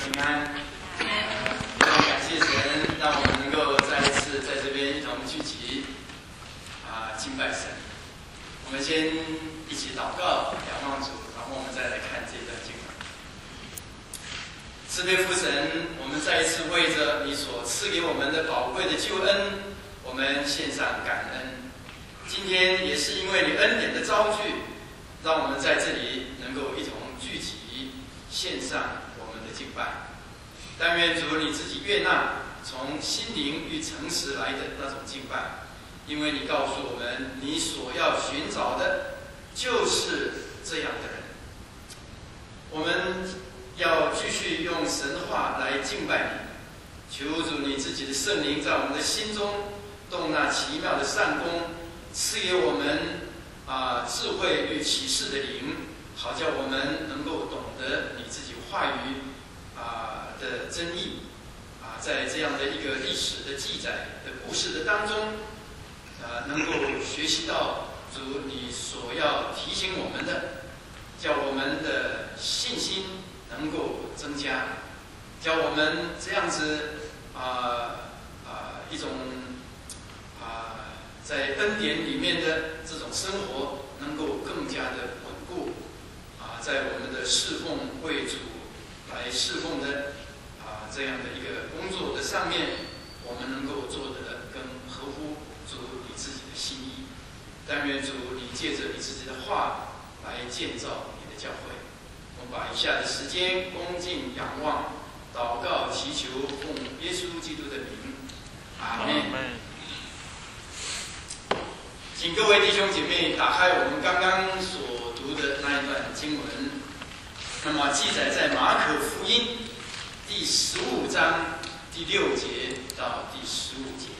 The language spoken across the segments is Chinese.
平安。非常感谢神，让我们能够再一次在这边一同聚集，敬拜神。我们先一起祷告，仰望主，然后我们再来看这段经文。慈悲父神，我们再一次为着你所赐给我们的宝贵的救恩，我们献上感恩。今天也是因为你恩典的遭聚，让我们在这里能够一同聚集，献上我们的敬拜。但愿主你自己悦纳从心灵与诚实来的那种敬拜，因为你告诉我们，你所要寻找的就是这样的人。我们要继续用神的话来敬拜你，求主你自己的圣灵在我们的心中动那奇妙的善功，赐给我们智慧与启示的灵，好叫我们能够懂得你自己话语的真意在这样的一个历史的记载的故事的当中，能够学习到主你所要提醒我们的，叫我们的信心能够增加，叫我们这样子一种在恩典里面的这种生活能够更加的稳固在我们的侍奉为主来侍奉的这样的一个工作的上面，我们能够做得更合乎主你自己的心意。但愿主你借着你自己的话来建造你的教会。我们把以下的时间恭敬仰望、祷告、祈求，奉耶稣基督的名，阿们。请各位弟兄姐妹打开我们刚刚所读的那一段经文，那么记载在马可福音第15章第6节到第15节。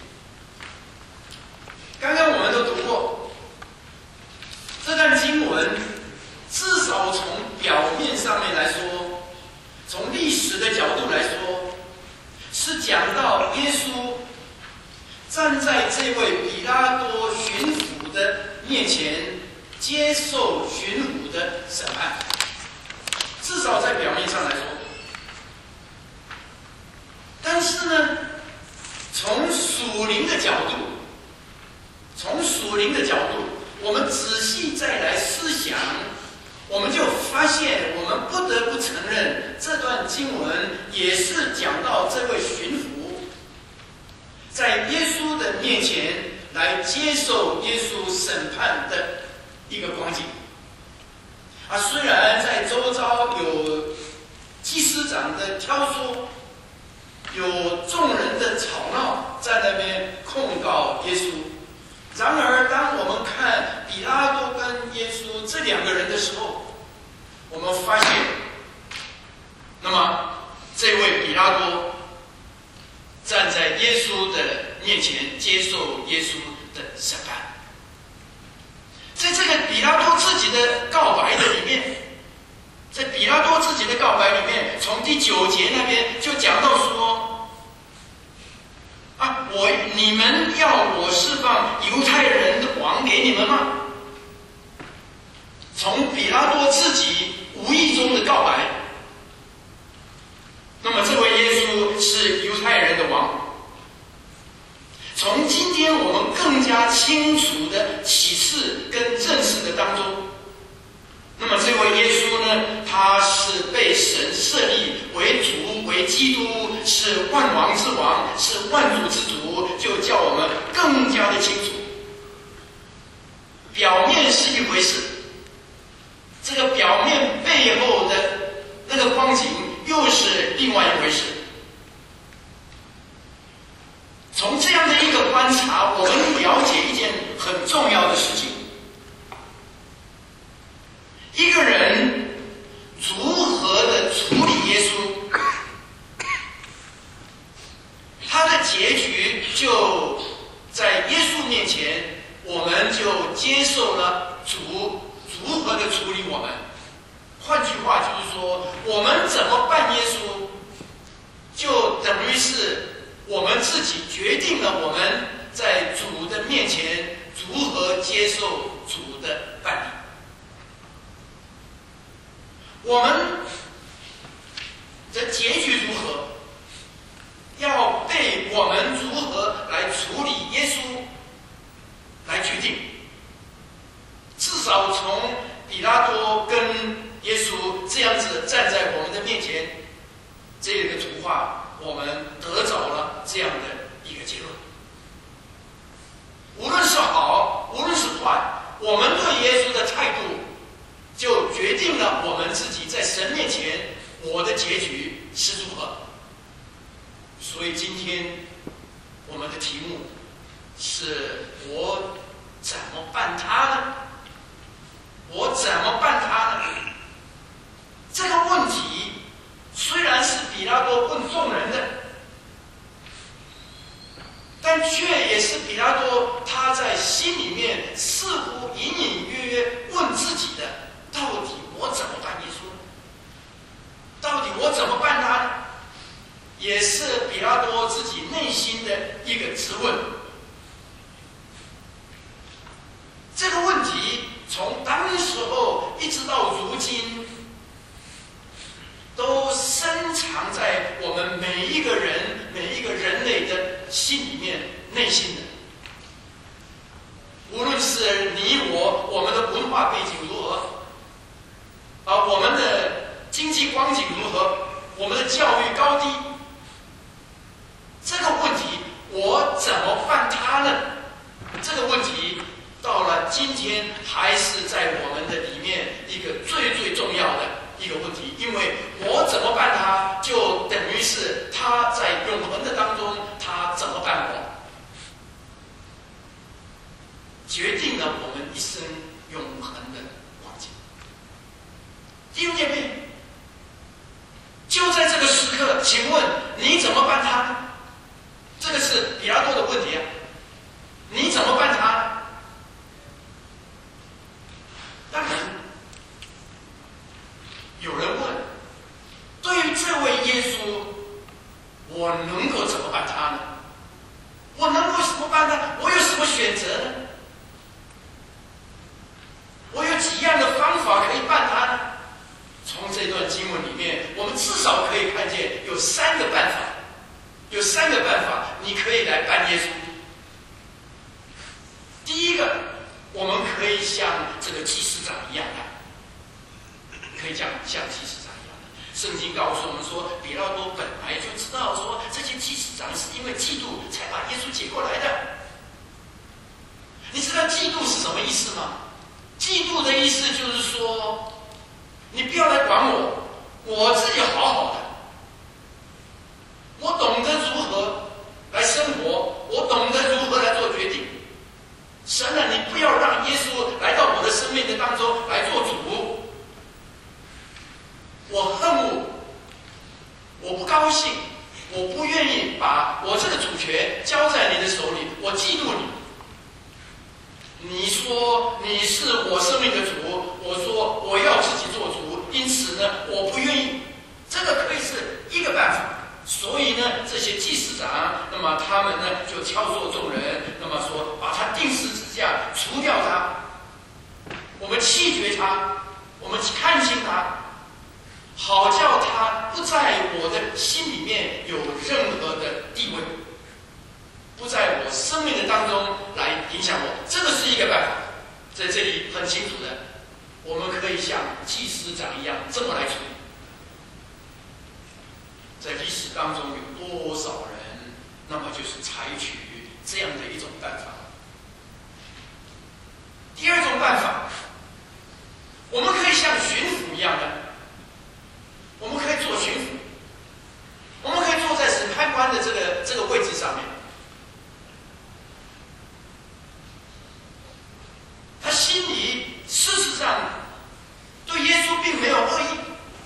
刚刚我们都读过这段经文，至少从表面上面来说，从历史的角度来说，是讲到耶稣站在这位比拉多巡抚的面前，接受巡抚的审判。至少在表面上来说。但是呢，从属灵的角度，我们仔细再来思想，我们就发现，我们不得不承认，这段经文也是讲到这位巡抚在耶稣的面前来接受耶稣审判的一个光景。虽然在周遭有祭司长的挑唆，有众人的吵闹在那边控告耶稣，然而当我们看比拉多跟耶稣这两个人的时候，我们发现，那么这位比拉多站在耶稣的面前接受耶稣的审判。在这个比拉多自己的告白的里面，从第9节那边就讲到说，你们要我释放犹太人的王给你们吗？从比拉多自己无意中的告白，那么这位耶稣是犹太人的王。从今天我们更加清楚的启示跟认识的当中，那么这位耶稣呢，他是被神设立为主为基督，是万王之王，是万主之主，就叫我们更加的清楚。表面是一回事，这个表面背后的那个光景又是另外一回事。从这样的一个观察，我们了解一件很重要的事情：一个人如何的处理耶稣，他的结局就在耶稣面前，我们就接受了主如何的处理我们。换句话就是说，我们怎么办耶稣，就等于是我们自己决定了我们在主的面前如何接受主的办理。我们的结局面前，这个图画我们得着了这样的一个结论。无论是好，无论是坏，我们对耶稣的态度，就决定了我们自己在神面前我的结局是如何。所以今天我们的题目是：我怎么办他呢？我怎么办他呢？这个问题虽然是比拉多问众人的，但却也是比拉多他在心里面似乎隐隐约约问自己的：到底我怎么办耶稣呢？到底我怎么办他呢？也是比拉多自己内心的一个质问。这个问题从当时候一直到如今，都深藏在我们每一个人、每一个人类的心里面、内心的。无论是你我们的文化背景如何，我们的经济光景如何，我们的教育高低，这个问题我怎么办它呢？这个问题到了今天还是在我们的里面一个最最重要的一个问题，因为我怎么办它，就等于是他在永恒的当中，他怎么办我，决定了我们一生永恒的光景。弟兄姐妹，就在这个时刻，请问你怎么办他呢？这个是比拉多的问题啊，你怎么办他呢？当然，有人问：对于这位耶稣，我能够怎么办他呢？我能够怎么办呢？我有什么选择呢？我有几样的方法可以办他呢？从这段经文里面，我们至少可以看见有三个办法，有三个办法你可以来办耶稣。第一个，我们可以像这个祭司长一样的，可以像祭司长一样的。圣经告诉我们说，比拉多本来就知道说，这些祭司长是因为嫉妒才把耶稣接过来的。你知道嫉妒是什么意思吗？嫉妒的意思就是说，你不要来管我，我自己好好的，我懂得如何来生活，我懂得如何来做决定。神啊，你不要让耶稣来到我的生命的当中来做主。我恨恶，我不高兴，我不愿意把我这个主权交在你的手里，我嫉妒你。你说你是我生命的主，我说我要自己做主，因此呢，我不愿意。这个可以是一个办法。所以呢，这些祭司长，那么他们呢就敲唆众人，那么说把他钉十字架，除掉他，我们弃绝他，我们看清他，好叫他不在我的心里面有任何的地位，不在我生命的当中来影响我。这个是一个办法，在这里很清楚的，我们可以像祭司长一样这么来处理。在历史当中有多少人，那么就是采取这样的一种办法。第二种办法，我们可以像巡抚一样的，我们可以做巡抚，我们可以坐在审判官的这个位置上面。他心里事实上对耶稣并没有恶意。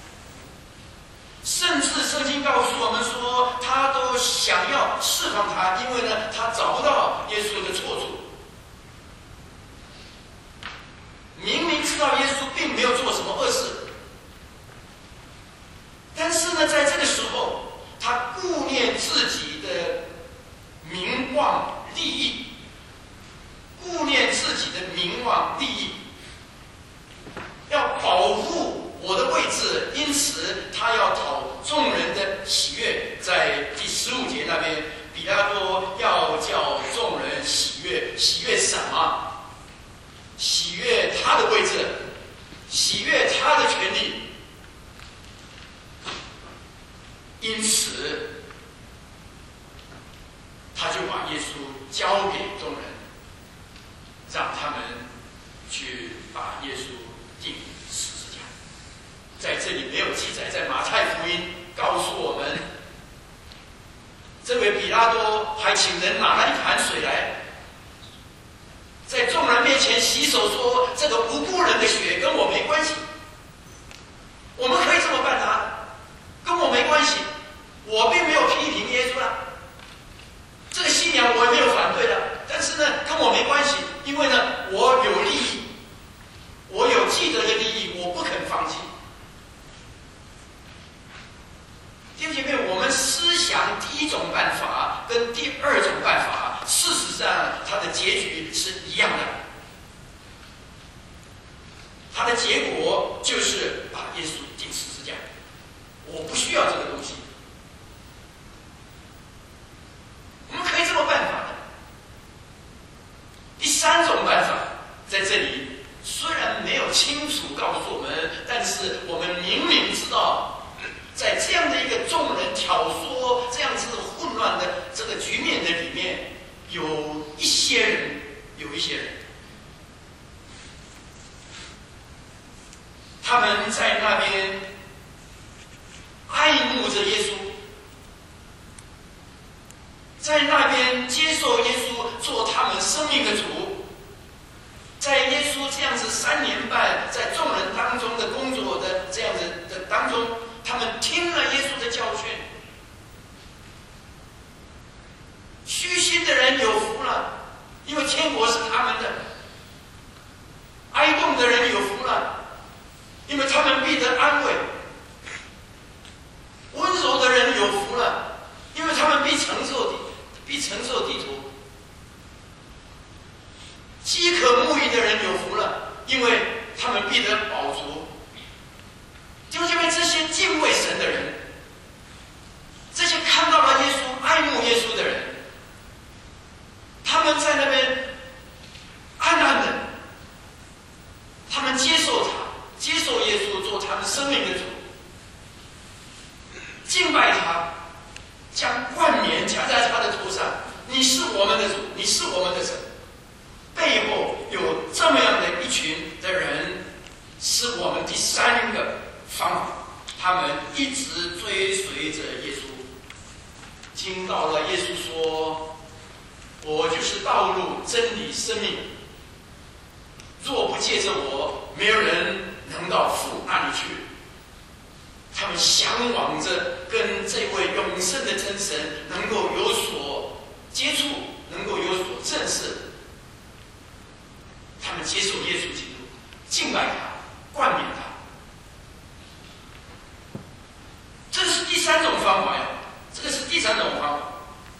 甚至圣经告诉我们说，他都想要释放他，因为呢，他找不到耶稣的错处。明明知道耶稣并没有做什么恶事，但是呢，在这个时候，他顾念自己的名望利益，顾念自己的名望利益，要保护我的位置，因此他要讨众人的喜悦。在第15节那边，比拉多要叫众人喜悦，喜悦什么？喜悦他的位置，喜悦他的权利。 因此，他就把耶稣交给众人，让他们去把耶稣钉十字架。在这里没有记载，在马太福音告诉我们，这位比拉多还请人拿了一盘水来，在众人面前洗手，说：“这个无辜人的血跟我没关系。我们可以这么办他，跟我没关系。我并没有批评耶稣啦，这个信仰我也没有反对的，但是呢，跟我没关系，因为呢，我有利益，我有既得的利益，我不肯放弃。”弟兄姐妹，我们思想第一种办法跟第二种办法，事实上它的结局是一样的。它的结果就是把耶稣钉十字架。我不需要这个东西。我们可以这么办法的。第三种办法在这里，虽然没有清楚告诉我们，但是我们明明知道，在这样的一个众人挑唆、这样子混乱的这个局面的里面，有一些人，他们在那边爱慕着耶稣，在那边接受耶稣做他们生命的主，在耶稣这样子3年半在众人当中的工作的这样子的当中，他们听了耶稣的教训。虚心的人有福了，因为天国是他们的；哀痛的人有福了，因为他们必得安慰；温柔的人有福了，因为他们必承受地土；饥渴慕义的人有福了，因为他们必得饱足。弟兄姐妹，这些敬畏神的人，这些看到了耶稣、爱慕耶稣的人，他们在那边安安的，他们接受他，接受耶稣做他们生命的主，敬拜他，将冠冕加在他的头上。你是我们的主，你是我们的神。背后有这么样的一群的人，是我们第三个方法。他们一直追随着耶稣，听到了耶稣说：“我就是道路、真理、生命。若不借着我，没有人能到父那里去。”他们向往着跟这位永生的真神能够有所接触，能够有所认识。他们接受耶稣基督，敬拜他，冠冕他。这是第三种方法呀，这个是第三种方法。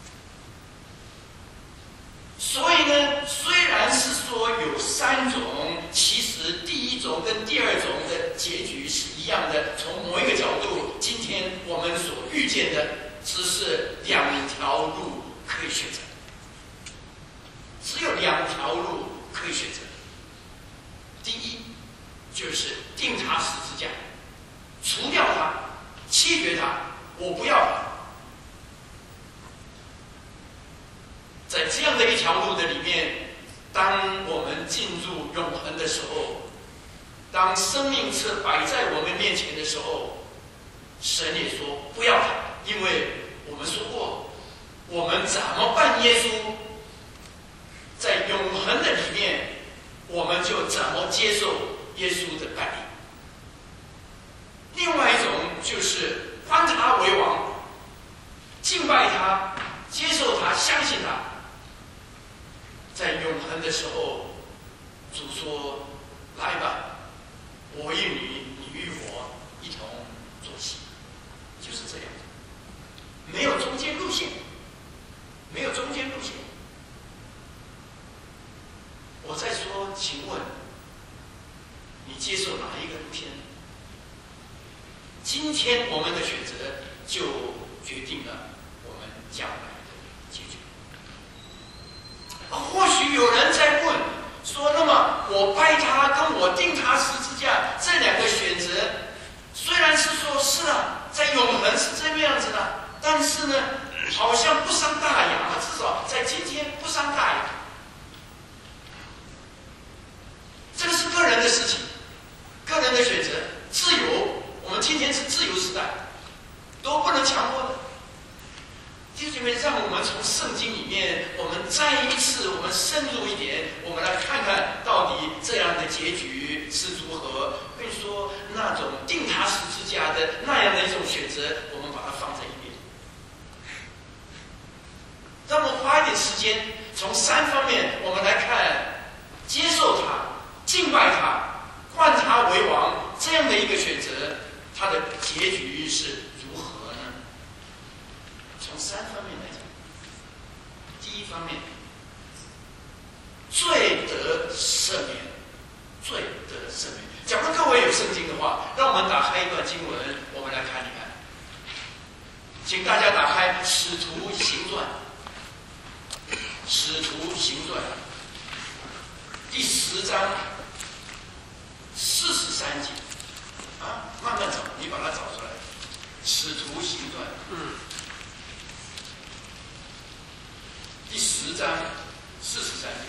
所以呢，虽然是说有3种，其实第一种跟第二种的结局是一样的。从某一个角度，今天我们所遇见的只是2条路可以选择，只有2条路可以选择。第一，就是钉他十字架，除掉他，弃绝他，我不要他。在这样的一条路的里面，当我们进入永恒的时候，当生命是摆在我们面前的时候，神也说不要他，因为我们说过，我们怎么办耶稣，在永恒的里面，我们就怎么接受耶稣的带领。另外一种就是观他为王，敬拜他，接受他，相信他。在永恒的时候，主说：“来吧，我与你，你与我一同坐席。”就是这样，没有中间路线，没有中间路线。我再说，请问你接受哪一个路线？今天我们的选择就决定了我们将来的结局。或许有人在问说：“那么我拜他跟我钉他十字架这2个选择，虽然是说是啊，在永永恒是这个样子的，但是呢，好像不伤大雅，至少在今天不伤大雅。这个是个人的事情，个人的选择，自由。我们今天是自由时代，都不能强迫的。弟兄姐妹，让我们从圣经里面，我们再一次，我们深入一点，我们来看看到底这样的结局是如何。我跟你说，那种定他十字架的那样的一种选择，我们把它放在一边。让我们花一点时间，从3方面我们来看，接受他、敬拜他、冠他为王这样的一个选择，它的结局是如何呢？从3方面来讲，第一方面，罪得赦免，罪得赦免。假如各位有圣经的话，让我们打开一段经文，我们来看一看。请大家打开《使徒行传》，《使徒行传》第10章43节。慢慢找，你把它找出来。《使徒行传》第10章43节。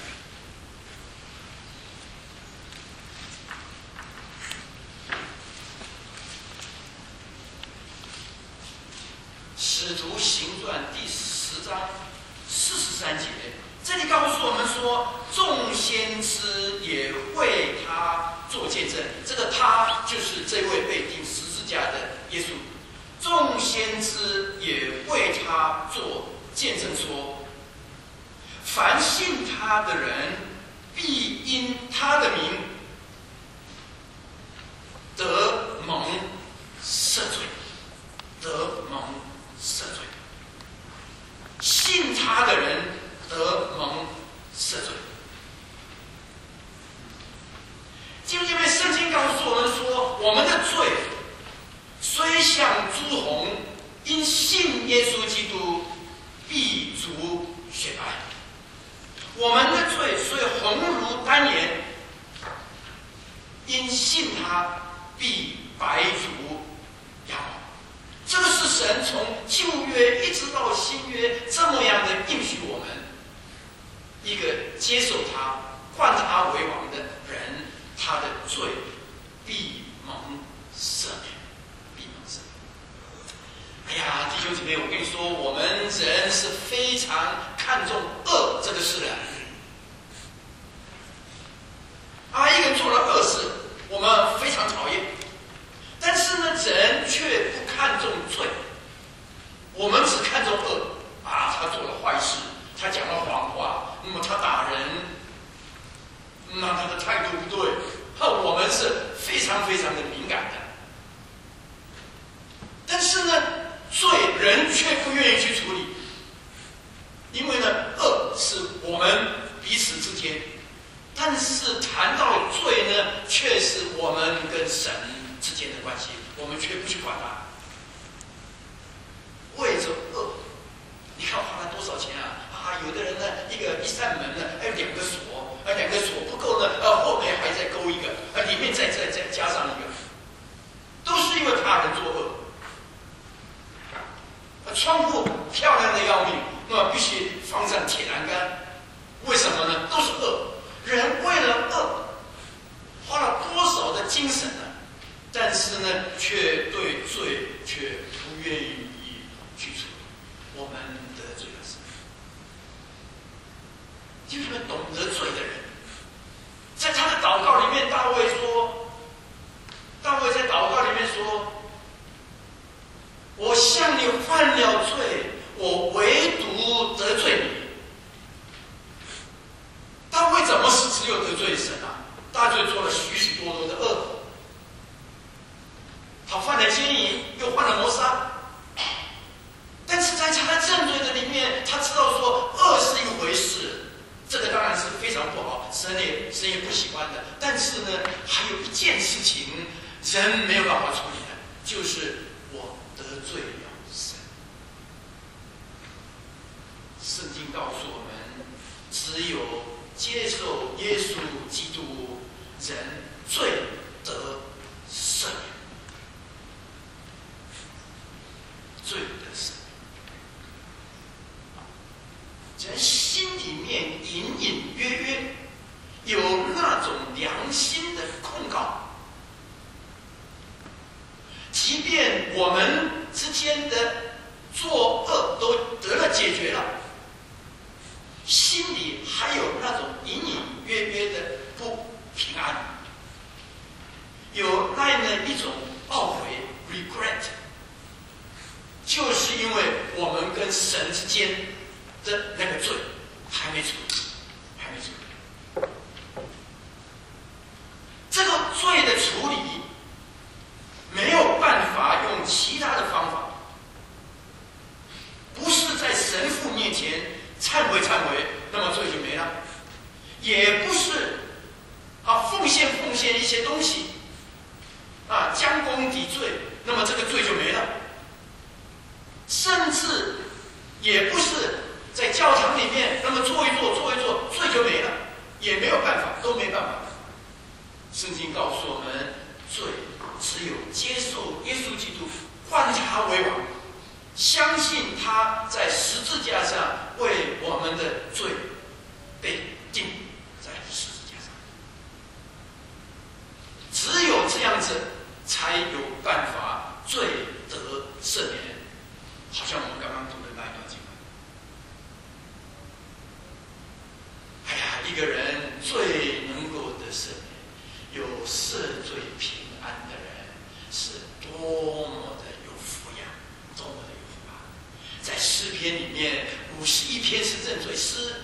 使徒行传第10章43节，这里告诉我们说，众先知也为他做见证。这个他就是这位被钉十字架的耶稣。众先知也为他做见证说，凡信他的人，必因他的名得蒙赦罪，得蒙赦罪。信他的人得蒙赦罪。弟兄姐妹，圣经告诉我们说，我们的罪虽像朱红，因信耶稣基督必如雪白。我们的罪虽红如丹颜，因信他必白如羊毛。这个是神从旧约一直到新约这么样的应许我们，一个接受他、冠他为王的人，他的罪必蒙赦免，必蒙赦免。哎呀，弟兄姐妹，我跟你说，我们人是非常看重恶这个事的。一个人做了恶事，我们非常讨厌。但是呢，人却不看重罪，我们只看重恶。他做了坏事，他讲了谎话，那么他打人，那他的态度不对，我们是非常非常的敏感的。但是呢，罪人却不愿意去处理，因为呢，恶是我们彼此之间，但是谈到罪呢，却是我们跟神之间的关系，我们却不去管它。为着恶，你看花了多少钱啊？有的人呢，一扇门呢，还有2个锁，2个锁不够呢，后面还再勾一个，里面再加上一个，都是因为他人作恶。窗户漂亮的要命，那么必须放上铁栏杆，为什么呢？都是恶。人为了恶，花了多少的精神呢？但是呢，却对罪却不愿意去处理。我们得罪了神。就是懂得罪的人，在他的祷告里面，大卫在祷告里面说：“我向你犯了罪，我唯独得罪你。”大卫怎么是只有得罪神啊？大卫做了许许多多的恶，他犯了奸淫，又犯了谋杀。但是在他的正罪的里面，他知道说恶是一回事，这个当然是非常不好，神也不喜欢的。但是呢，还有一件事情人没有办法处理的，就是我得罪了神。圣经告诉我们，只有接受耶稣基督，人罪得赦免。 就是因为我们跟神之间的那个罪还没处理，还没处理。这个罪的处理没有办法用其他的方法，不是在神父面前忏悔忏悔，那么罪就没了；也不是奉献一些东西将功抵罪，那么这个罪就没了；甚至也不是在教堂里面那么做一做，罪就没了，也没有办法，都没办法。圣经告诉我们，罪只有接受耶稣基督，换他为王，相信他在十字架上为我们的罪被钉在十字架上，只有这样子才有办法罪得赦免。好像我们刚刚读的那一段经文，一个人最能够得赦免，有赦罪平安的人，是多么的有福呀，多么的有福啊！在诗篇里面，51篇是认罪诗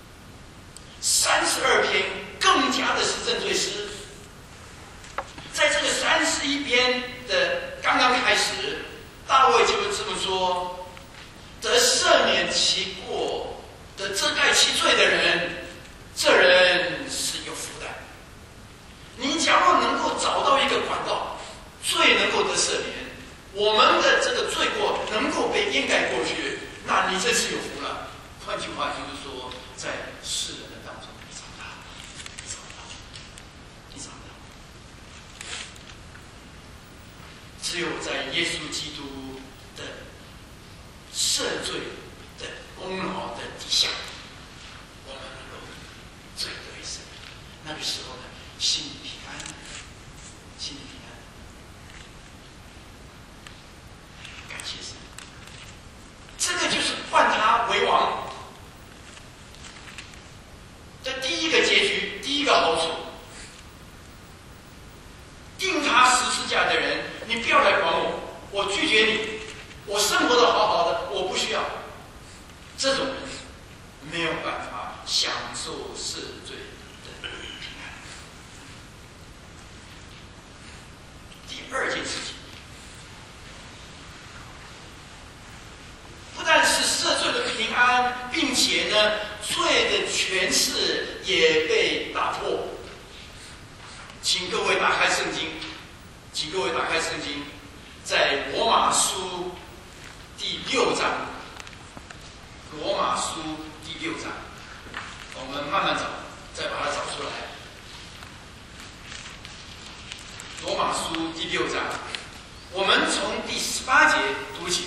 ，32篇更加的是认罪诗。在这个31篇的刚刚开始，大卫就这么说：得赦免其过、得遮盖其罪的人，这人是有福的。你假如能够找到一个管道，罪能够得赦免，我们的这个罪过能够被掩盖过去，那你真是有福了。换句话就是说，在世人的当中，你找不到。只有在耶稣基督的赦罪的功劳的底下，我们能够罪得以赦免。那个时候呢，心里平安，心里平安。感谢神，这个就是换他为王的第一个结局，第一个好处。钉他十字架的人，你不要来管我，我拒绝你，我生活的好好的，我不需要。这种人没有办法享受赦罪的平安。第二件事情，不但是赦罪的平安，并且呢，罪的权势也被打破。请各位打开圣经，在罗马书第6章。罗马书第6章，我们慢慢找，再把它找出来。罗马书第6章，我们从第18节读起。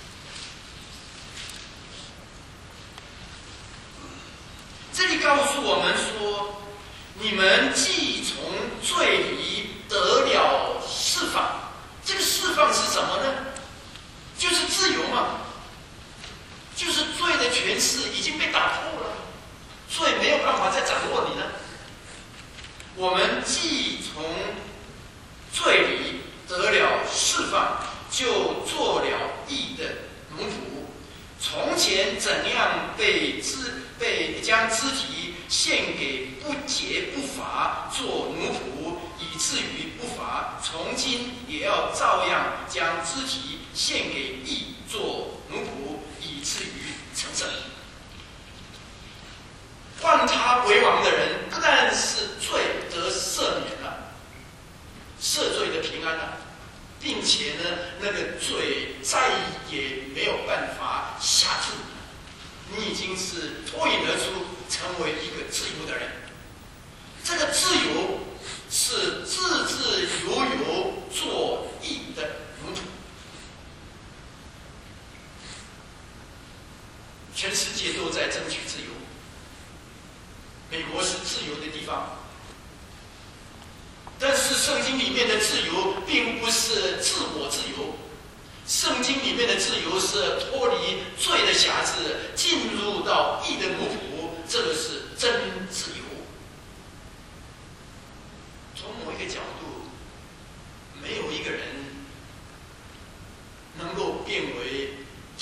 这里告诉我们说，你们既从罪里得了释放，这个释放是什么呢？就是自由嘛，就是罪的权势已经被打破了，罪没有办法再掌握你了。我们既从罪里得了释放，就做了义的奴仆。从前怎样被将肢体献给不洁不法做奴仆，以至于不法，从今也要照样将肢体献给义做奴仆，以至于成圣。换他为王的人，不但是罪得赦免了，赦罪的平安了，并且呢，那个罪再也没有办法辖制你，你已经是脱颖而出，成为一个自由的人。这个自由是自自由由做义的奴仆。全世界都在争取自由，美国是自由的地方，但是圣经里面的自由并不是自我自由，圣经里面的自由是脱离罪的辖制，进入到义的奴仆，这个是真自由。从某一个角度，没有一个人能够变为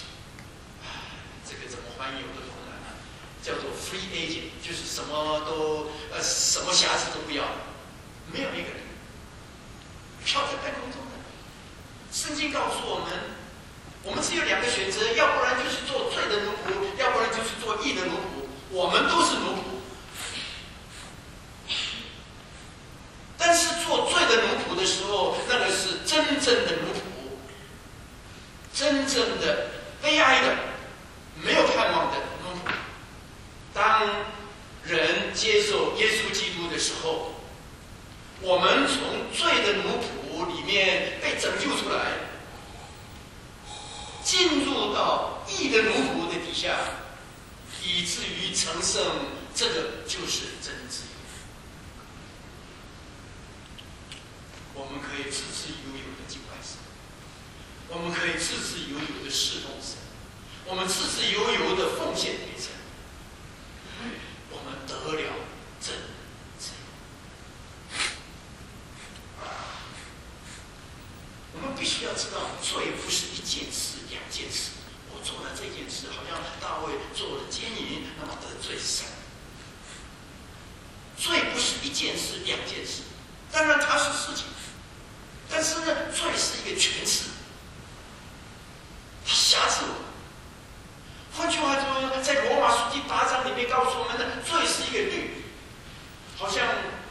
都什么瑕疵都不要，没有一个人飘在半空中的。圣经告诉我们，我们只有两个选择，要不然就是做罪的奴仆，要不然就是做义的奴仆。我们都是奴仆。但是做罪的奴仆的时候，那个是真正的奴仆，真正的悲哀的、没有盼望的奴仆。当人接受耶稣基督的时候，我们从罪的奴仆里面被拯救出来，进入到义的奴仆的底下，以至于成圣，这个就是真自由。我们可以自自由由的敬拜神，我们可以自自由由的侍奉神，我们自自由由的奉献给神，我们得了真自由。我们必须要知道，罪不是一件事、两件事。我做了这件事，好像大卫做了奸淫，那么得罪神。罪不是一件事、两件事，当然它是事情。但是呢，罪是一个权势，它辖制我。换句话说，在罗马书第8章里面告诉我们的，罪是一个律，好像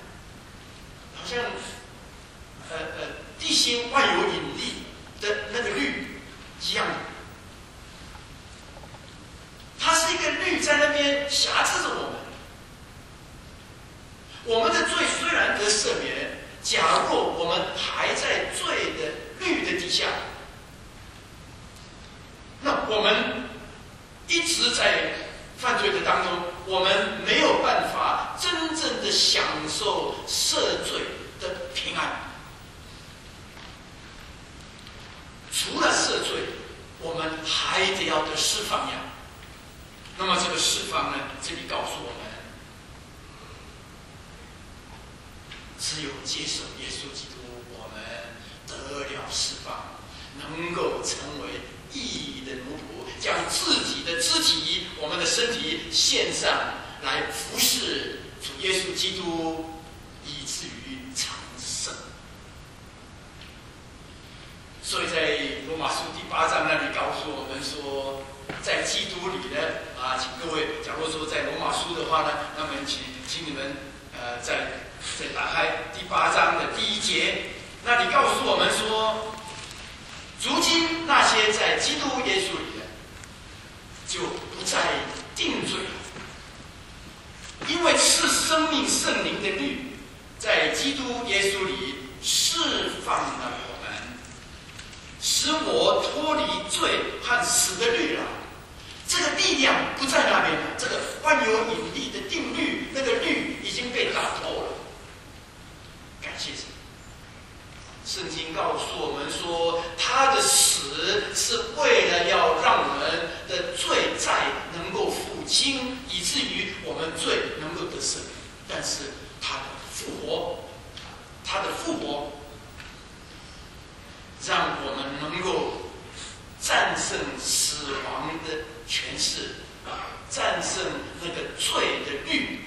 地心万有引力的那个律一样的。它是一个律在那边辖制着我们。我们的罪虽然得赦免，假若我们还在罪的律的底下，那我们一直在犯罪的当中，我们没有办法真正的享受赦罪的平安。除了赦罪，我们还得要得释放呀。那么这个释放呢，这里告诉我们，只有接受耶稣基督，我们得了释放，能够成为义的奴仆，将自己的肢体、我们的身体献上来服侍主耶稣基督，以至于成圣。所以在罗马书第8章那里告诉我们说，在基督里呢，请各位，假如说在罗马书的话呢，那么请你们再打开第8章的第1节，那里告诉我们说，如今那些在基督耶稣里的，就不再定罪了，因为赐生命圣灵的律，在基督耶稣里释放了我们，使我脱离罪和死的律了。这个力量不在那边了，这个万有引力的定律，那个律已经被打破了。感谢神，圣经告诉我们说，他的死是为了要让我们的罪债能够付清，以至于我们罪能够得赦免。但是他的复活让我们能够战胜死亡的权势，战胜那个罪的律，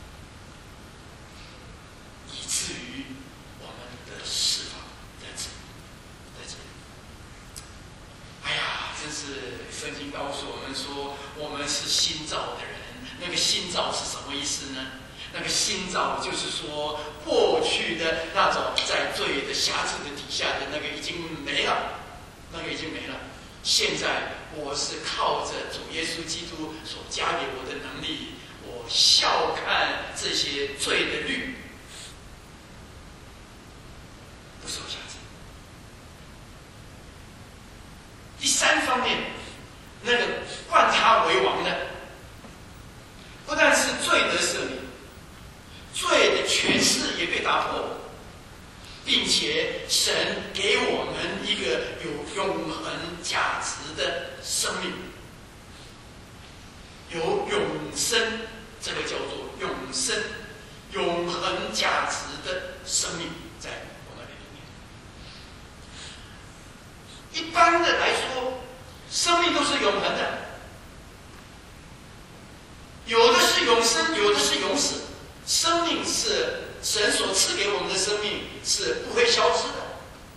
以至于我们的释放在这里。哎呀，真是圣经告诉我们说，我们是新造的人。那个新造是什么意思呢？那个新造就是说，过去的那种在罪的辖制的底下的那个已经没了，现在我是靠着主耶稣基督所加给我的能力，我笑看这些罪的律，不受辖制。第3方面，那个冠他为王的，不但是罪得赦免，罪的权势也被打破，并且神给我们一个有永恒价值的生命，有永生，这个叫做永生，永恒价值的生命在我们的里面。一般的来说，生命都是永恒的，有的是永生，有的是永死。 生命是神所赐给我们的生命，是不会消失的。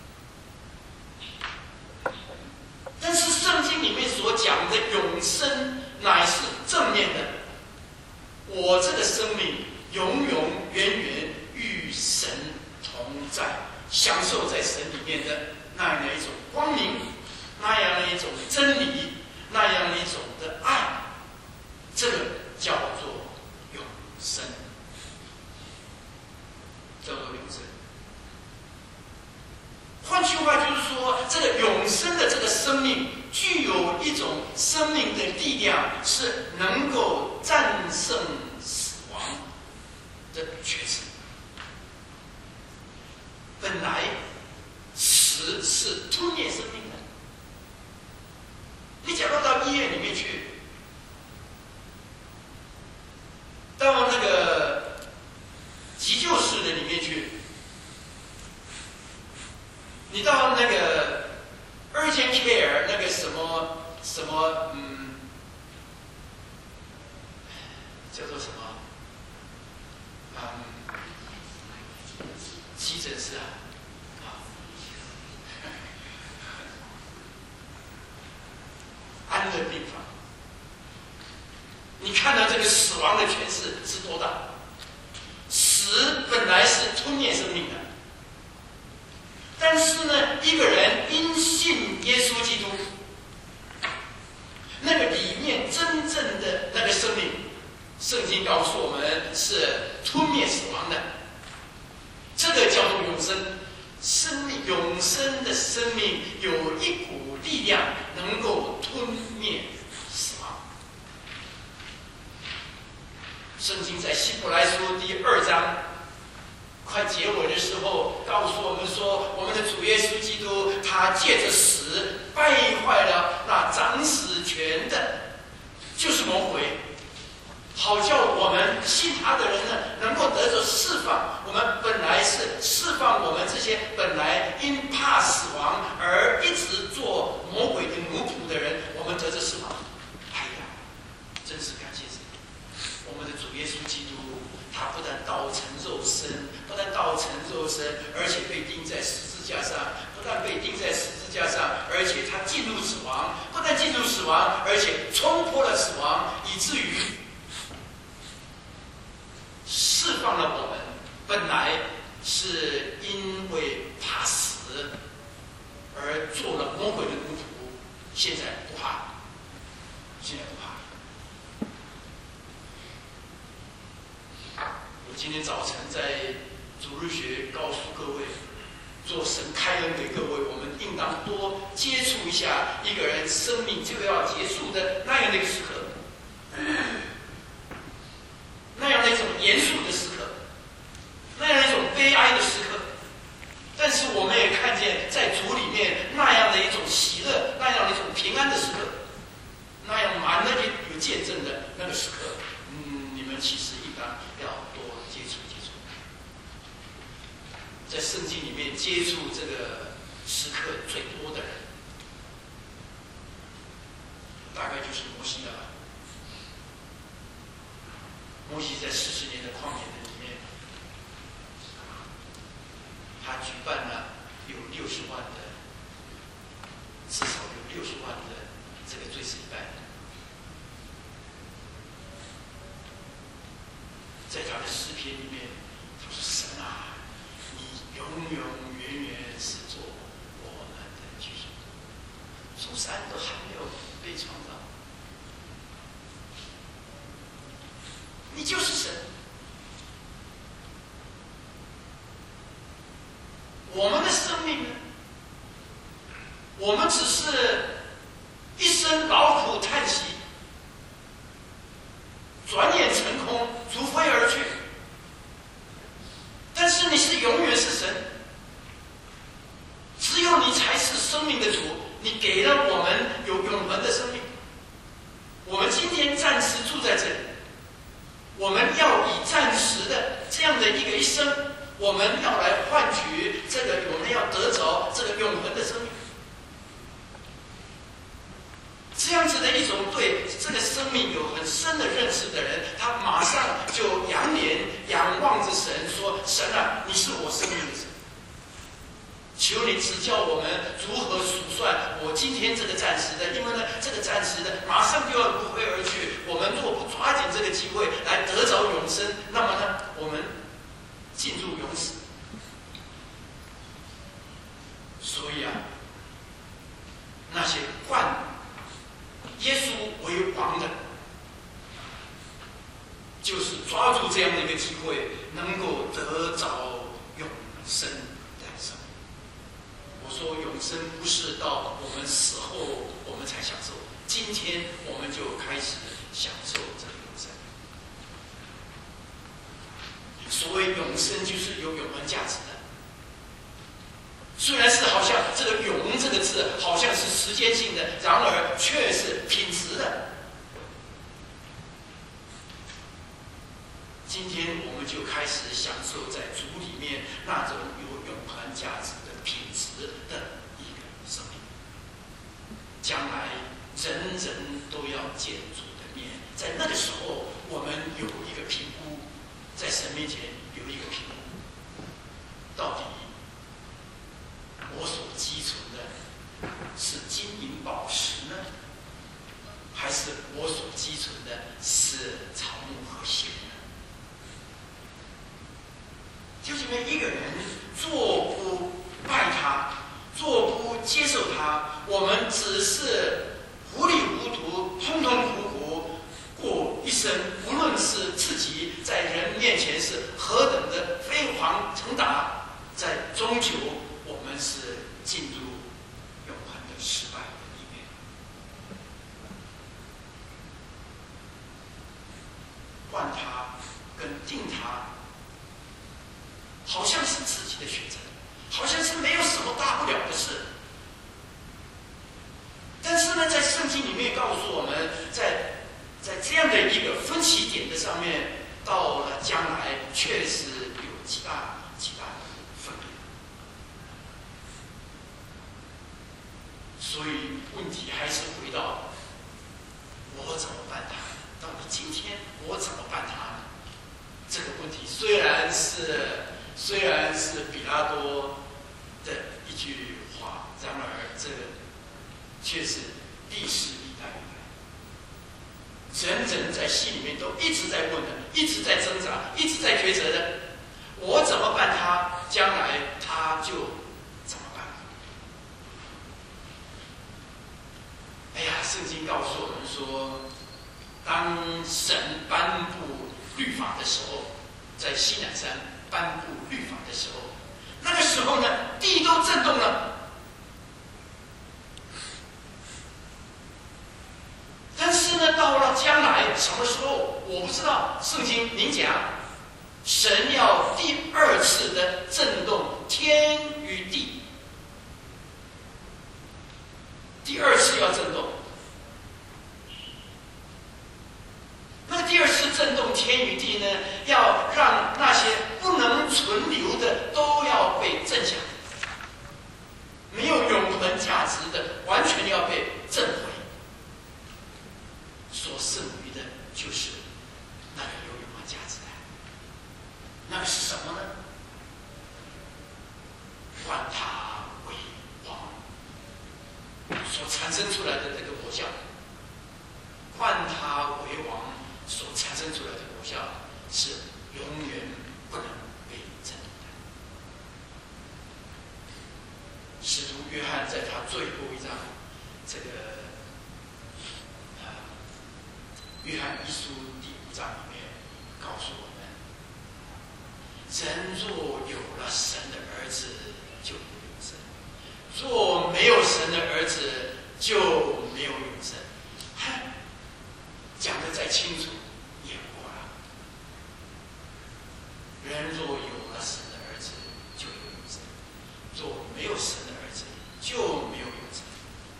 但是圣经里面所讲的永生乃是正面的，我这个生命永永远远与神同在，享受在神里面的那样的一种光明，那样的一种真理，那样的一种的爱，这个叫做永生，叫做永生。换句话就是说，这个永生的这个生命具有一种生命的力量，是能够战胜死亡的权势。本来死是吞灭生命的，你假如到医院里面去，到那个急救室的里面去，你到那个 urgent care 那个什么叫做什么急诊室安乐病房，你看到这个死亡的权势是多大？死本来是吞灭生命的，但是呢，一个人因信耶稣基督，那个里面真正的那个生命，圣经告诉我们是吞灭死亡的，这个叫做永生。生命永生的生命有一股力量能够吞灭死亡。圣经在希伯来书第2章快结尾的时候告诉我们说，我们的主耶稣基督他借着死败坏了那掌死权的，就是魔鬼，好叫我们信他的人呢能够得着释放。我们本来是释放我们这些本来因怕死亡而一直做魔鬼的奴仆的人，我们得着释放。哎呀，真是感谢神！我们的主耶稣基督，他不但道成肉身，而且被钉在十字架上，不但被钉在十字架上，而且他进入死亡，不但进入死亡，而且冲破了死亡，以至于释放了我们。本来是因为怕死而做了魔鬼的奴仆，现在不怕，我今天早晨在主日学告诉各位，做神开恩给各位，我们应当多接触一下一个人生命就要结束的那样的一个时刻，那样的一种严肃的时刻，那样一种悲哀的时刻。但是我们也看见在主里面那样的一种喜乐，那样的一种平安的时刻，那样满了有见证的那个时刻，你们其实应当要多接触。在圣经里面接触这个时刻最多的人，大概就是摩西了吧。摩西在40年的旷野的里面，他举办了有60万的，至少有60万的这个追思礼拜。在他的诗篇里面，他说：“神啊，你永永远远是做我们的居所，从山都还没有被创造，你就是神。我们的生命呢？我们只是一生劳苦叹息，转眼成空，如飞而去。但是你是永远是神，只有你才是生命的主，你给了我们有永恒的生命。我们今天暂时住在这里，我们要以暂时的这样的一生，我们要来换取这个，我们要得着这个永恒的生命。 这样子的一种对这个生命有很深的认识的人，他马上就仰脸仰望着神，说：“神啊，你是我生命的神，求你指教我们如何数算我今天这个暂时的，因为呢，这个暂时的马上就要如飞而去。我们若不抓紧这个机会来得着永生，那么呢，我们进入永死。所以啊，那些冠耶稣为王的，就是抓住这样的一个机会，能够得着永生的生命。我说永生不是到我们死后我们才享受，今天我们就开始享受这个永生。所谓永生，就是有永恒价值的。虽然是好像这个"永"这个字好像是时间性的，然而却是品质的。今天我们就开始享受在主里面那种有永恒价值的品质的一个生命。将来人人都要见主的面，在那个时候，我们有一个评估，在神面前有一个评估，到底我所积存的是金银宝石呢，还是我所积存的是草木和血呢？就因为一个人若不拜他，若不接受他，我们只是糊里糊涂、通通糊糊过一生，无论是自己在人面前是何等的飞黄腾达，在终究我们是进入永恒的失败的里面。换他跟定他，好像是自己的选择，好像是没有什么大不了的事。但是呢，在圣经里面告诉我们，在这样的一个分歧点的上面，到了将来确实有极大的分别。所以问题还是回到我怎么办他？到底今天我怎么办他呢？这个问题虽然是比拉多的一句话，然而这个却是历史历代人人在心里面都一直在问的，一直在挣扎，一直在抉择的。我怎么办他？将来他就怎么办？哎呀，圣经告诉我们说，当神颁布律法的时候，在西乃山颁布律法的时候，那个时候呢，地都震动了。但是呢，到了将来什么时候我不知道。圣经明讲，神要第二次的震动天与地，第二次要震动。那第二次震动天与地呢，要让那些不能存留的都要被震响，没有永恒价值的完全要被震毁。所剩余的就是那个有永恒价值的，那个是什么呢？换他为王所产生出来的这个果效，换他为王所产生出来的果效是永远不能被震动的。使徒约翰在他最后一章这个约翰一书第5章里面告诉我们，人若有了神的儿子，就有永生；若没有神的儿子，就没有永生。讲得再清楚也不过了。人若有了神的儿子，就有永生；若没有神的儿子，就没有永生。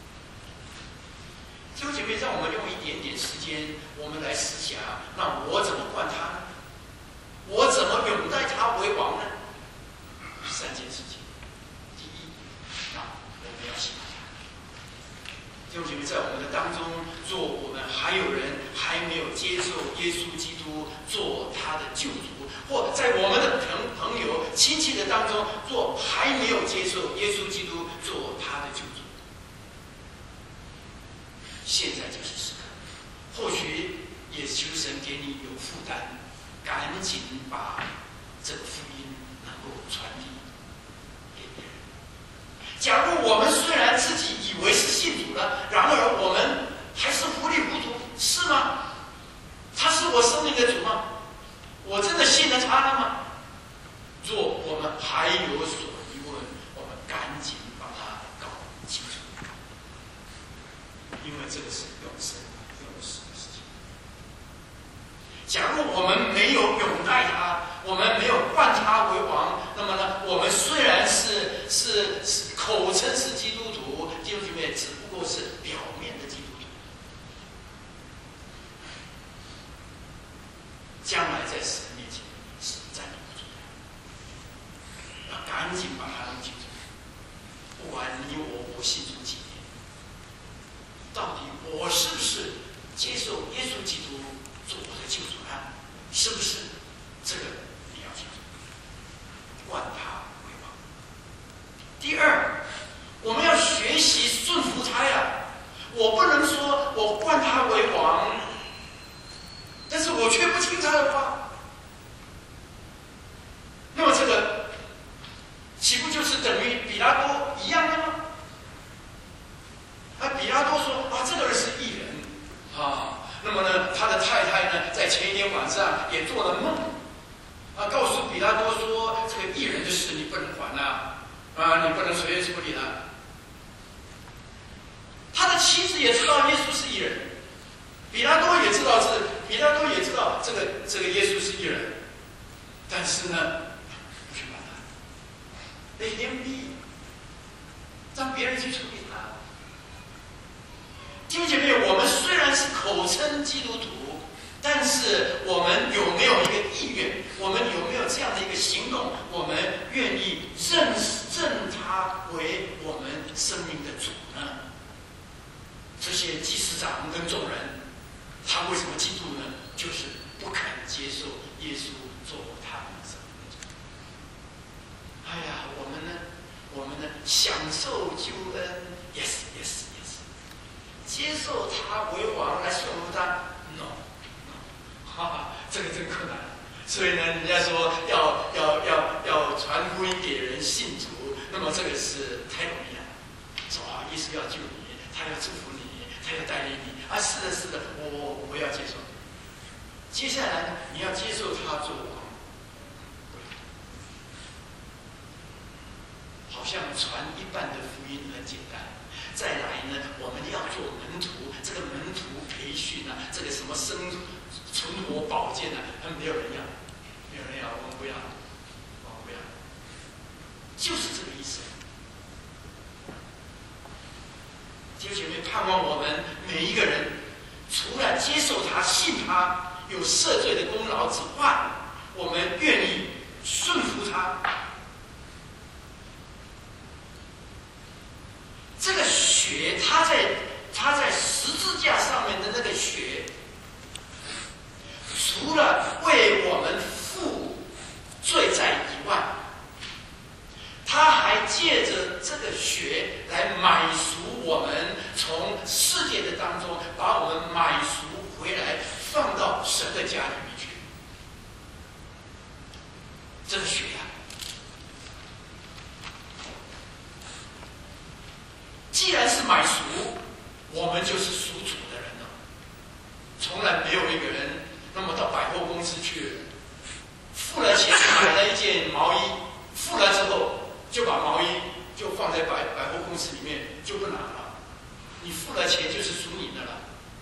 弟兄姐妹，让我们用一点点时间，我们来思想：那我怎么换他呢？我怎么拥戴他为王呢？3件事情。第一，那我们要喜欢他。弟兄姐妹， 在我们的当中，若我们还有人还没有接受耶稣基督做他的救主，或在我们的朋友、亲戚的当中，若还没有接受耶稣基督做他的救主，现在就是时刻。或许也求神给你有负担，赶紧把这个福音能够传递给别人。假如我们虽然自己以为是信主了，然而我们还是糊里糊涂，是吗？他是我生命的主吗？我真的信了他了吗？若我们还有所疑问，我们赶紧把它搞清楚，因为这个是永生永死的事情。假如我们没有拥戴他，我们没有冠他为王，那么呢，我们虽然是口称是基督徒，弟兄姐妹，只不过是表面的基督徒，将来在神面前是站立不住的。要赶紧把它弄清楚。不管你我信主几年，到底我是不是接受耶稣基督做我的救主呢？是不是？这个你要清楚，冠他为王。第二，我们要学习顺服他呀。我不能说我冠他为王，但是我却不听他的话。那么这个岂不就是等于比拉多一样的吗？比拉多说这个人是义人那么呢，他的太太呢，在前一天晚上也做了梦告诉比拉多说，这个义人的事你不能还你不能随便处理了。他的妻子也知道耶稣是义人，比拉多也知道这个耶稣是义人，但是呢，不去管他，they leave me， 让别人去处理他。弟兄姐妹，我们虽然是口称基督徒，但是我们有没有一个意愿？我们有没有这样的一个行动？我们愿意认他为我们生命的主呢？这些祭司长跟众人，他为什么嫉妒呢？就是不肯接受耶稣做他们的生命的主。我们呢，享受救恩 ，yes， 接受他为王来顺服他 ，no， 这个真困难。所以呢，人家说要传福音给人信主，那么这个是太容易了。说耶稣要救你，他要祝福你，他要带领你是的，我要接受。接下来呢，你要接受他做王，好像传一半的福音很简单。再来呢，我们要做门徒，这个门徒培训这个什么存活保健没有人要，我们不要，就是这个意思。弟兄姐妹，盼望我们每一个人，除了接受他、信他有赦罪的功劳之外，我们愿意顺服他。这个血，他在十字架上面的那个血，除了为我们付罪债以外，他还借着这个血来买赎我们，从世界的当中把我们买赎回来，放到神的家里面去。这个血既然是买赎，我们就是属主的人了。从来没有一个人那么到百货公司去，付了钱买了一件毛衣，付了之后就把毛衣就放在百货公司里面就不拿了。你付了钱就是属你的了。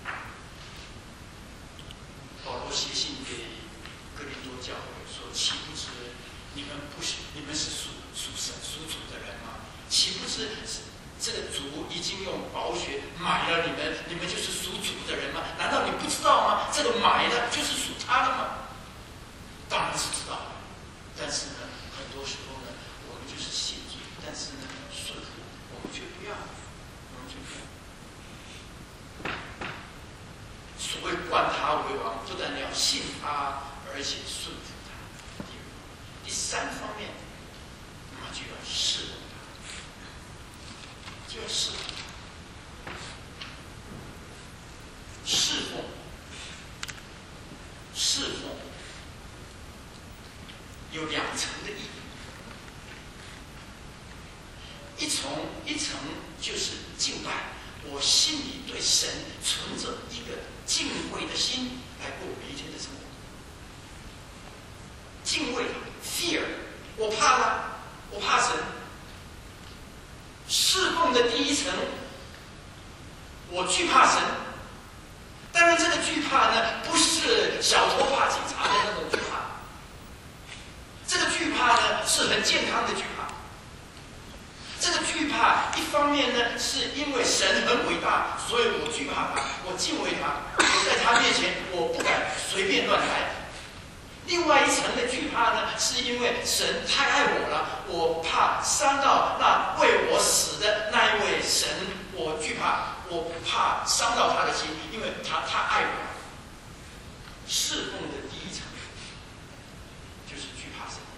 保罗写信给哥林多教会说：“岂不知你们是属神属主的人吗？岂不知这个主已经用宝血买了你们就是属主的人吗？难道你不知道吗？这个买的就是属他的吗？”当然是知道的，但是呢，很多时候呢，我们就是信主，但是呢，顺服我们却不要， 所谓冠他为王，不但要信他，而且顺服他。第三方面，那么就要侍奉他，就要侍奉他。侍奉有2层的意义，一层就是敬拜，我心里对神存着一个敬畏的心来过每一天的生活。敬畏 fear， 我怕他，我怕神。侍奉的第一层，我惧怕神。当然，这个惧怕呢，不是小偷怕警察的那种惧怕，这个惧怕呢是很健康的惧怕。这个惧怕，一方面呢，是因为神很伟大，所以我惧怕他，我敬畏他，我在他面前我不敢随便乱来。另外一层的惧怕呢，是因为神太爱我了，我怕伤到那为我死的那一位神，我惧怕，我怕伤到他的心，因为他太爱我了。侍奉的第一层就是惧怕神。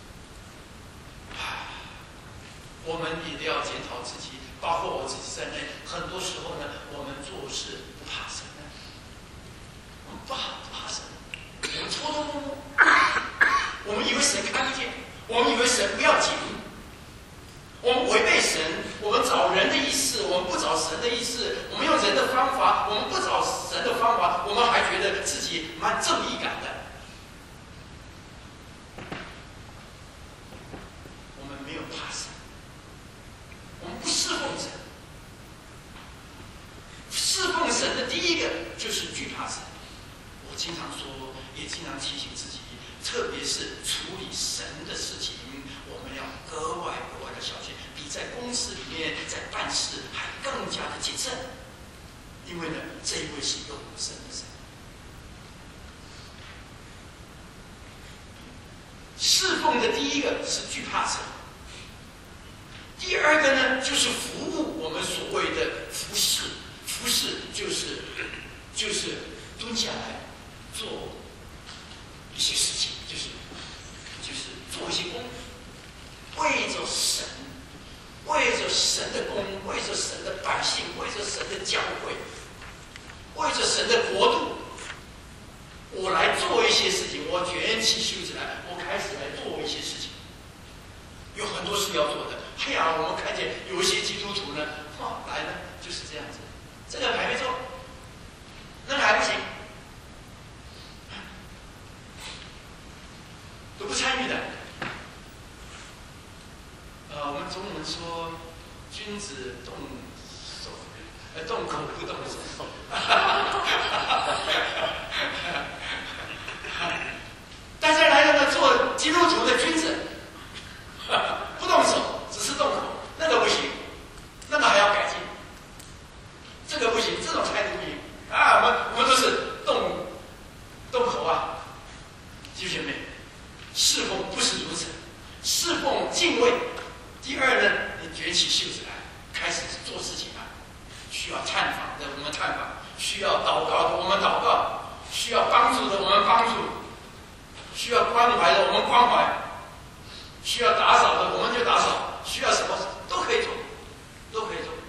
我们也要检讨自己，包括我自己在内，很多时候呢，我们做事不怕神呢，我们不怕神。我们偷偷摸摸，我们以为神看不见，我们以为神不要紧，我们违背神，我们找人的意思，我们不找神的意思，我们用人的方法，我们不找神的方法，我们还觉得自己蛮正义感的。我们没有怕神，我们不侍奉神。侍奉神的第一个就是惧怕神。我经常说，也经常提醒自己，特别是处理神的事情，我们要格外的小心，比在公司里面在办事还更加的谨慎。因为呢，这一位是永生的神。侍奉的第一个是惧怕神，第二个呢就是服务，我们所谓的服侍。服侍就是蹲下来做一些事情，就是做一些工，为着神，为着神的工，为着神的百姓，为着神的教会，为着神的国度，我来做一些事情，我卷起袖子来，我开始来做一些事情，有很多事要做的。哎呀，我们看见有一些基督徒呢，来呢就是这样子，这个还没做，那个还不行，都不参与的。我们中文说君子动手，动口不动手。大家来了呢，做基督徒的君子，不动手，只是动口，那个不行，那个还要改进，这个不行，这种态度不行啊！我们都是动口啊，弟兄姐妹，侍奉不是如此，侍奉敬畏。第二呢，你卷起袖子来，开始做事情了。需要探访的我们探访，需要祷告的我们祷告，需要帮助的我们帮助，需要关怀的我们关怀，需要打扫的我们就打扫，需要什么都可以做，都可以做。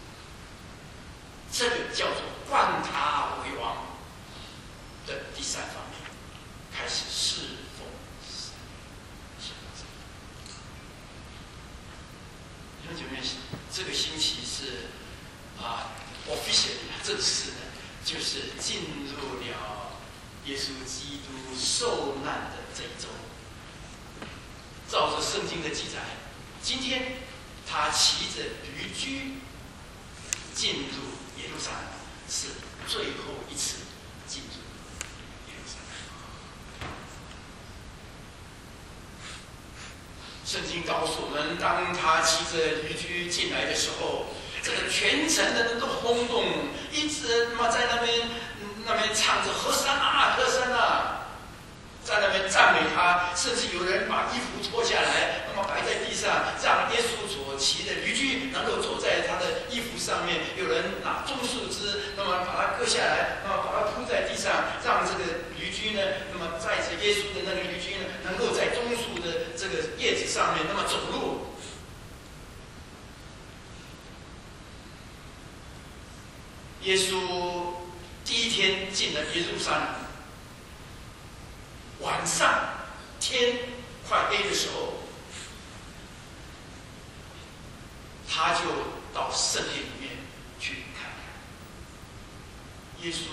这个叫做冠他为王的第三方面，开始侍奉神。弟兄姐妹，这个星期是officially 正式的，就是进入了耶稣基督受难的这一周。照着圣经的记载，今天他骑着驴驹进入耶路撒冷，是最后一次进入耶路撒冷。圣经告诉我们，当他骑着驴驹进来的时候，这个全城的人都轰动，一直在那边唱着和散那，和散那，在那边赞美他，甚至有人把衣服脱下来，摆在地上，让耶稣所骑的驴驹能够走在他的衣服上面。有人拿棕树枝，把它割下来，把它上，让这个驴驹呢，那么载着耶稣的那个驴驹呢，能够在棕树的这个叶子上面那么走路。耶稣第一天进了耶路撒冷，晚上天快黑的时候，他就到圣殿里面去看看。耶稣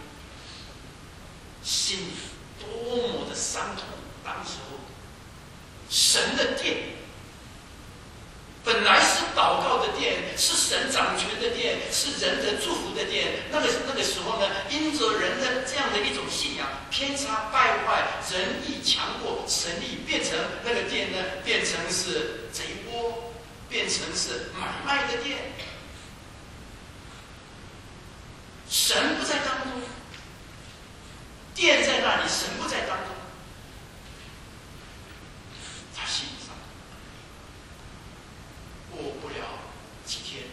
心里多么的伤痛！当时候，神的殿本来是祷告的殿，是神掌权的殿，是人的祝福的殿。那个时候呢，因着人的这样的一种信仰偏差败坏，人意强过神意，变成那个殿呢，变成是贼窝，变成是买卖的店。神不在当中，店在那里，神不在当中。他心上过不了几天，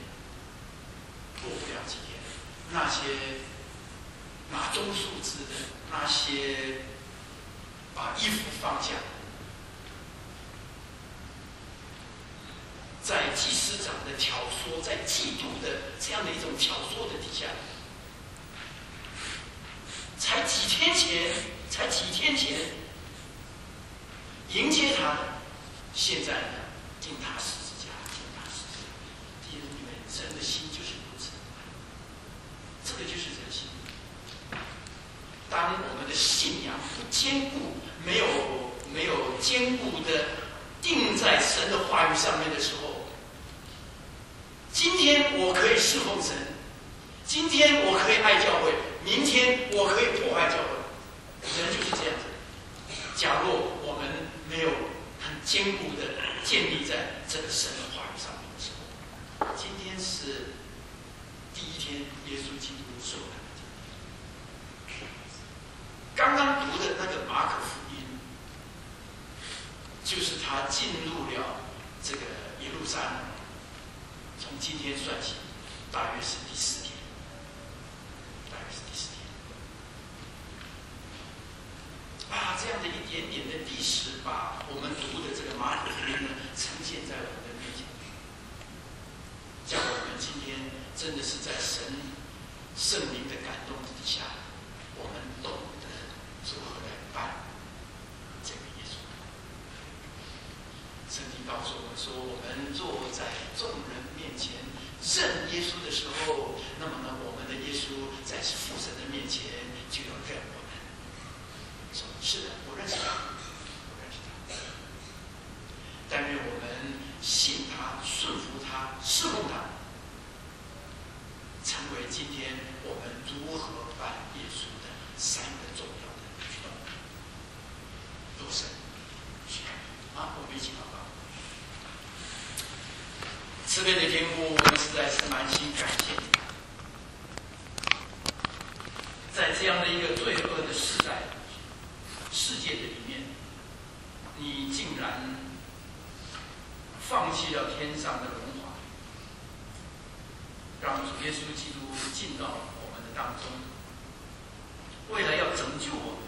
那些拿棕树枝的，那些把衣服放下，在祭司长的挑唆，在嫉妒的这样的一种挑唆的底下，才几天前迎接他的，现在呢，钉他十字架。弟兄们，人的心就是如此，这个就是人心。当我们的信仰不坚固，没有坚固的定在神的话语上面的时候，今天我可以侍奉神，今天我可以爱教会，明天我可以破坏教会。人就是这样子。假若我们没有很坚固的建立在这个神的话语上面的时候，今天是第一天耶稣基督受难的。刚刚读的那个马可福音，就是他进入了这个耶路撒冷，从今天算起，大约是第4天。这样的一点点的历史，把我们读的这个马可福音呢，呈现在我们的面前，叫我们今天真的是在神圣灵的感动底下，我们懂得如何来办这个耶稣。圣经告诉我们说，我们坐在众人面前认耶稣的时候，那么呢，我们的耶稣在父神的面前就要认我们。说是的，我认识他，但愿我们信他、顺服他、侍奉他，成为今天我们如何办耶稣的3个重要的举动。多神去看啊！我们一起祷告。慈悲的天父，我们实在是满心感谢你，在这样的一个罪恶的时代。世界的里面，你竟然放弃了天上的荣华，让主耶稣基督进到我们的当中，为了要拯救我们，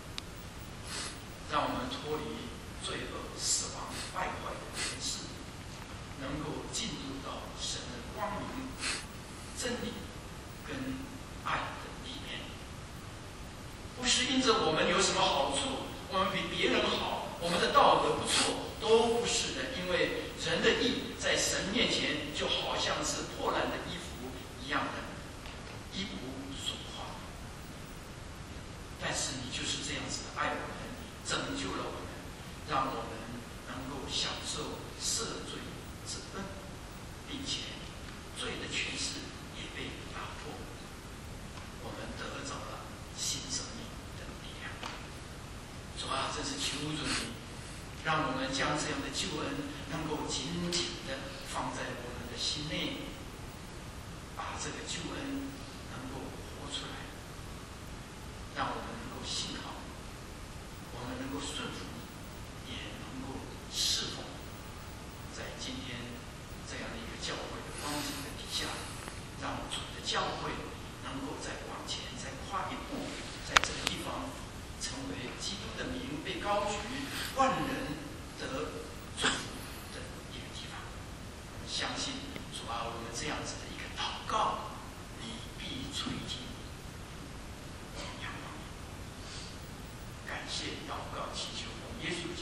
让我们脱离罪恶、死亡、败坏的权势，能够进入到神的光明、真理跟爱的里面。不是因着我们有什么好处，我们比别人好，我们的道德不错，都不是的。因为人的义在神面前就好像是破烂的衣服一样的，一无所花。但是你就是这样子爱我们，拯救了我们，让我们能够享受赦罪之恩，并且罪的权势也被打破，我们得着了新生命。主啊，真是求主你，让我们将这样的救恩能够紧紧地放在我们的心内，把这个救恩能够活出来，让我们能够信靠，我们能够顺服，也能够侍奉。在今天这样的一个教会的光景的底下，让主的教会能够再往前再跨一步。 谢、祷告、祈求，奉耶稣